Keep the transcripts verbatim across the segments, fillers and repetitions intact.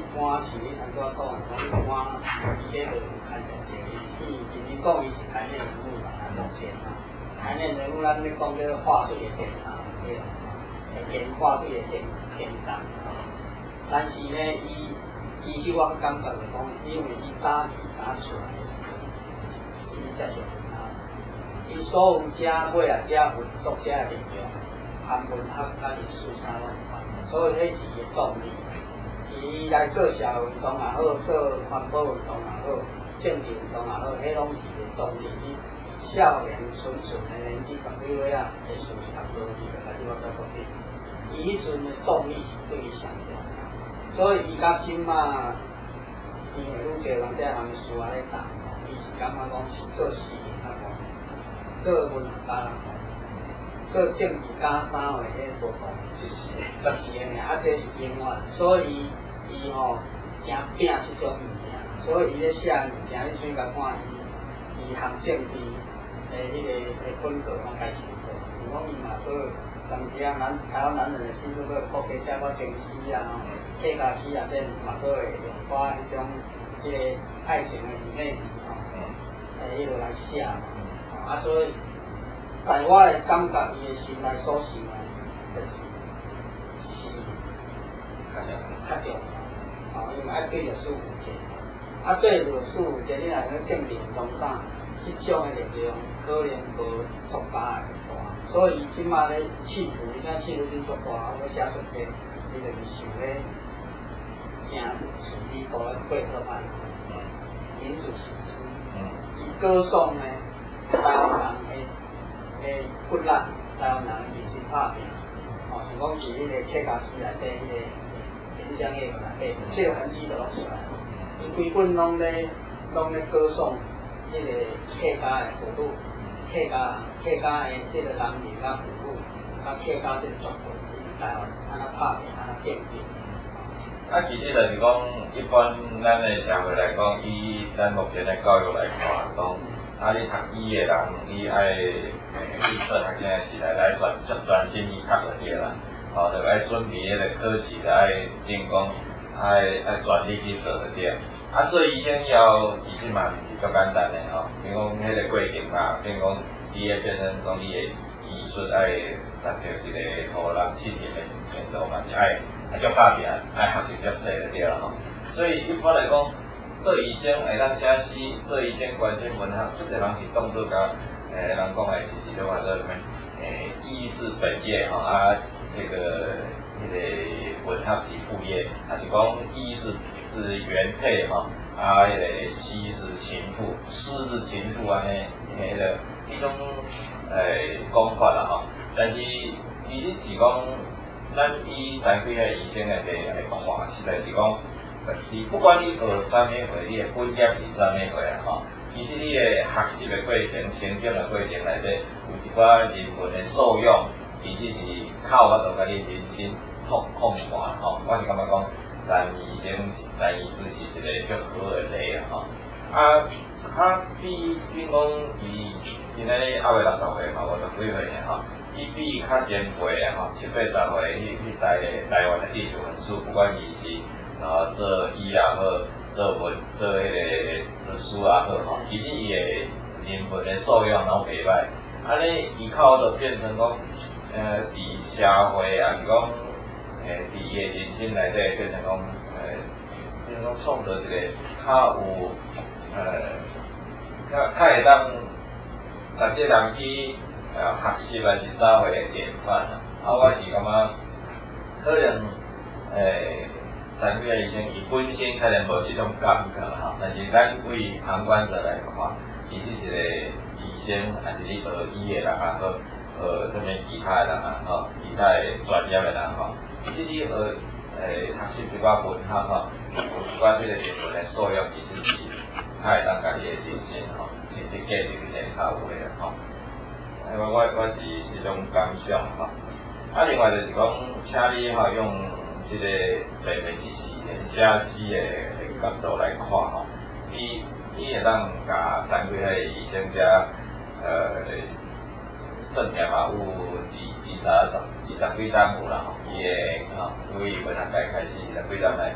官是你安怎讲？讲官伊这个看上去，伊因为讲伊是台面人物嘛，目前啊，台面人物咱咧讲这个话术的天堂，对啦，演话术的天天堂。但是呢，伊其实我感觉就讲，因为伊早期打出来的时候，是伊才是啊，伊所有写尾啊写文作写的内容，含文学甲历史啥拢有，所以迄是伊动力。伊来做社会运动也好，做环保运动也好，政治运动也好，迄拢是个动力。伊少年纯纯的年纪十几岁啊，会顺读书去，就开始我做决定。伊迄阵的动力是对伊上重要，所以伊到今嘛，因为愈侪人这项事啊咧谈，伊是感觉讲是做事业较好，做文学家较好，做政治家啥的迄无讲，就是就是的尔，啊这是永远，所以。伊吼真拼即种物件，所以伊咧写物件，你先甲看伊，伊含政治诶迄个诶风格拢介清楚。如讲伊嘛做，当时啊，咱台湾男人诶甚至个国家写过情诗啊，客家诗啊，这嘛做会用花迄种迄个爱情诶美丽吼，诶迄落来写嘛。啊，所以在我诶感觉，伊诶心内所想诶，就是是较重要。哦，因为爱对着事物件，啊对着事物件，你若个政治运动上，即种诶力量可能无作家诶大，所以即马咧企图，你看企图真作大，我写出这，你就是想咧行处理个贝特曼民主史诗，伊歌颂呢台湾人诶诶不烂，台湾人认真拍拼，哦，像讲是迄个客家诗内底迄个。影响迄个内底，这个痕迹就落出来。伊规本拢咧，拢咧歌颂迄个客家的国度，客家客家的这个人民甲父母，甲客家这个族群，台湾安那拍拼，安那建立。 啊，其实就是讲，一般咱的社会来讲，以咱目前的教育来看，讲啊，你读医的人，你爱你做学生时代来专专心去读就对啦。哦，就爱准备迄个考试，就爱顶讲爱爱全力去做就对。啊，做医生要其实嘛是足简单的吼，比如讲迄个过程嘛，比如讲你会变成讲你的医术爱达到一个互人信任的程度嘛，是爱爱足打拼，爱学习足济就对啦吼。所以一般来讲，做医生会当写诗，做医生关心文学，足侪人是当做甲诶，人讲的是一种话做什么？诶，医是本业吼啊。这个那个文学是副业，还是讲医是是原配哈，啊，那个妻是情妇，诗是情妇啊，那那个一种诶讲法啦哈。但是伊是是讲，咱以三几个医生来来来看，实在是讲，是不管你学啥物货，你的本业是啥物货啊哈。其实你的学习的过程、成长的过程内底，有一寡人文的受用。其实是靠我度甲你人生拓拓宽吼，我是感觉讲，咱医生、咱医师是一个足好的例啊吼。啊，他比比讲伊今仔日还未六十岁嘛，五十几岁吼，伊比较前辈啊吼，七八十岁迄迄代的台湾的艺术人士，不管伊是啊做医也好，做文做迄个律师也好吼，其实伊的人文的素养拢袂歹，安尼依靠就变成讲。呃，伫社会啊，是讲，诶，伫伊诶人生内底变成讲，诶，变成讲创造一个较有，呃，较较会当，逐个人去呃学习还是啥货诶典范啊。啊，我是感觉，可能，诶，三几个医生伊本身可能无即种感觉哈，但是咱为旁观者来看，伊是一个医生，还是你学医诶人啊好。呃，这边其他的人啊，吼，其他的专业的人吼，其实你学诶学习一寡文学吼，有一寡这个人文的素养，其实是较会当家己的人生吼，其实价值是较有诶吼。因为我我是一种感想吼。啊，另外就是讲，请你吼用这个白眉之诗的写诗的角度来看吼，你你会当甲三几个医生遮呃。算起嘛有二二三十二十几张有啦吼，伊诶吼，为文学界开始二十几张来，伊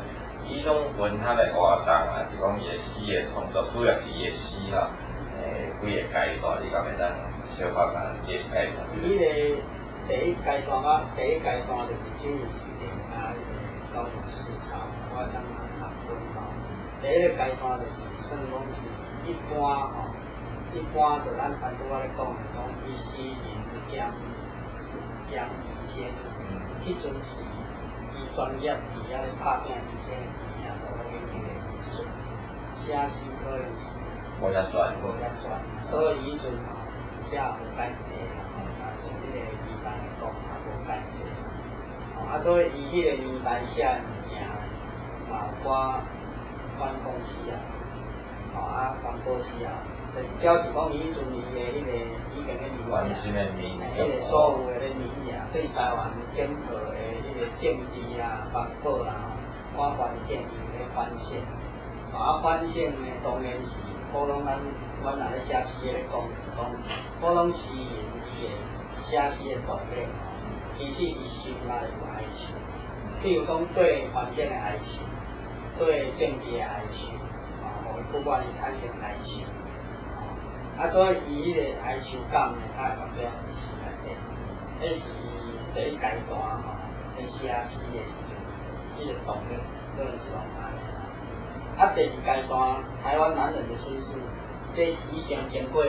伊拢分它的活动啊，是讲伊的诗的创作，主要是伊的诗吼，诶，几个阶段，你敢会当小可甲介介绍？ 伊个第一阶段啊，第一阶段就是进入市场啊，高雄市场，我当然谈分吼。第一个阶段就是算讲是一般吼，一般就咱反拄我咧讲的讲，伊诗人是兼兼医生，迄阵时伊专业伫遐咧拍拼医生的时啊，都用迄个艺术，写诗可能是无遐专， 无遐专，所以伊阵吼写无介济啦，啊，像迄个医生来讲也无介济，啊，所以伊迄个年代写的物件，嘛有寡反公司啊，啊，环保诗啊。就是表示讲，伊阵伊的迄个以前的名言，迄个所有的咧名言，对台湾整个的迄个政治啊、环保啦，我环境伊咧反省。啊，反省呢，当然是普通咱阮若咧写诗咧讲，讲普通诗人伊的写诗的动力，其实是心内有哀愁。譬如讲对环境的哀愁，对政治的哀愁，啊，不管伊产生哀愁。啊，所以伊迄个哀愁感呢，他会发表伫诗内底，迄是第一阶段吼，咧写诗的时阵，迄个动力可能是往安尼啦。啊，第二阶段，台湾男人的心事，这是已经经过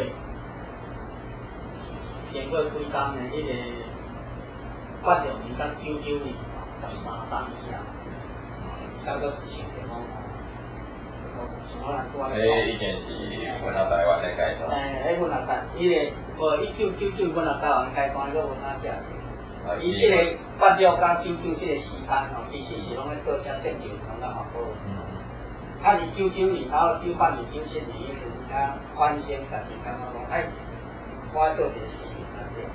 经过几工的迄个八六年到九九年十三档以后，到个想着讲。 诶，已经是阮到台湾的阶段。 诶，迄阮到台，伊个无一九九九阮到台湾阶段，佫无啥写。伊即个八六到九九即个时间吼，其实是拢咧做遮政治同咱环保。嗯。啊，是九九年到九八年、九七年迄阵，啊，反省家己感觉讲，哎，我做一个诗人啊对。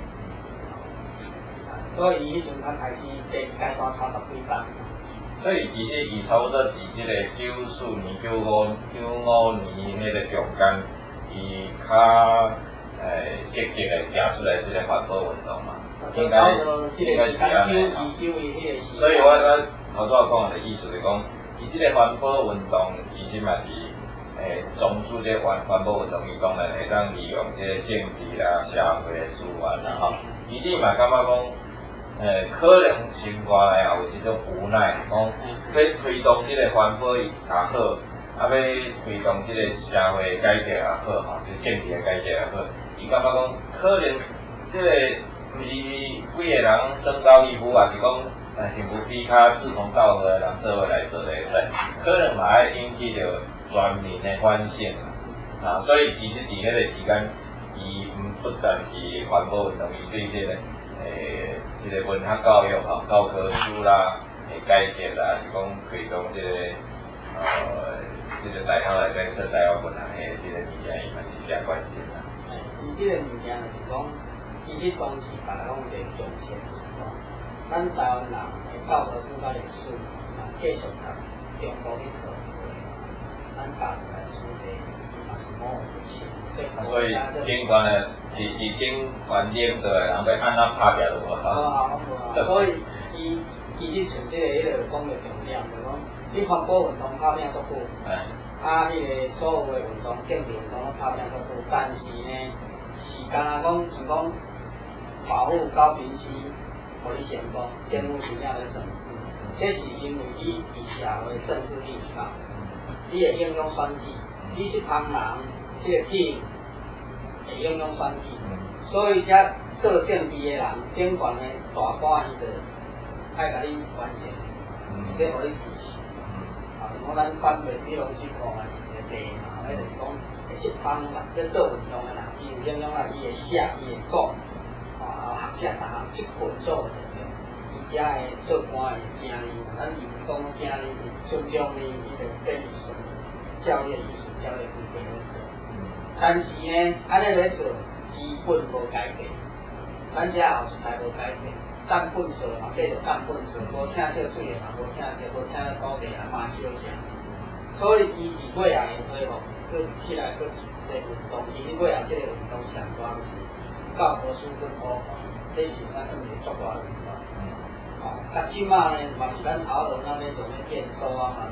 所以伊迄阵他开始第二阶段差十几档。 所以其实伊差不多伫即个九四年、九五、九五年迄个中间，伊较诶积极诶行出来即个环保运动嘛，应该应该是安尼。所以我我头拄讲的意思是讲，伊即个环保运动其实嘛是诶从事即环环保运动，伊当然会当利用即个政治啦、社会诶资源啦吼，伊己嘛感觉讲。诶，可能生活内也有即种无奈，讲要推动即个环保也好，啊要推动即个社会改革也好吼，就政治的改革也好，伊感觉讲可能即个毋是几个人争高义夫，也是讲但是有比较志同道合的人做伙来做咧，可能嘛爱引起着全民的反省啊，所以其实伫迄个时间，伊毋不但是环保运动，伊对即个诶。即个文学教育吼，教科书啦，诶改革啦，是讲推动即、这个呃，即、这个大学内底说台湾文学诶，即个物件伊嘛是正关键啦。 诶，伊即个物件就是讲，其实当时大家拢伫重视是讲，咱台湾人诶教科书甲历史，啊继续读中国迄套，咱教出来书题，伊嘛是模糊性。 所以警官呢？伫伫警官领导的人要按怎拍拼都无好。 好，好，所以伊其实像即个迄个讲的重点，就讲你环保运动拍拼足久，啊，迄个所有的运动、政治运动拢拍拼足久，但是呢，是干那讲是讲保护高平溪，互你成功，羡慕其他的城市，这是因为伊伫社会政治立场，你会应用选举，你一帮人，即个 team。会应用选举，所以遮做政治的人，顶悬的大官伊就爱甲你完成，即互你支持。啊，讲咱反对比如即个嘛是一个地嘛，迄就是讲会一帮人咧做运动的人，伊有影响啊，伊会写，伊会讲，啊，学者逐项即群做的对，伊遮的做官的惊你，咱民讲惊你是尊重你，伊就变艺术，教育艺术，教育是变做。但是呢，安尼来做，基本无改变。咱遮后一代无改变，干粪扫嘛，继续干粪扫，无听少水的嘛，无听少，无听到土地啊，嘛少声。所以伊伫过来的推动，佮起来佮一个运动，伊伫过来即个运动上大是教科书跟科学，这是咱算是足大的运动。哦，啊，即马呢，嘛是咱潮头那边准备变收啊嘛。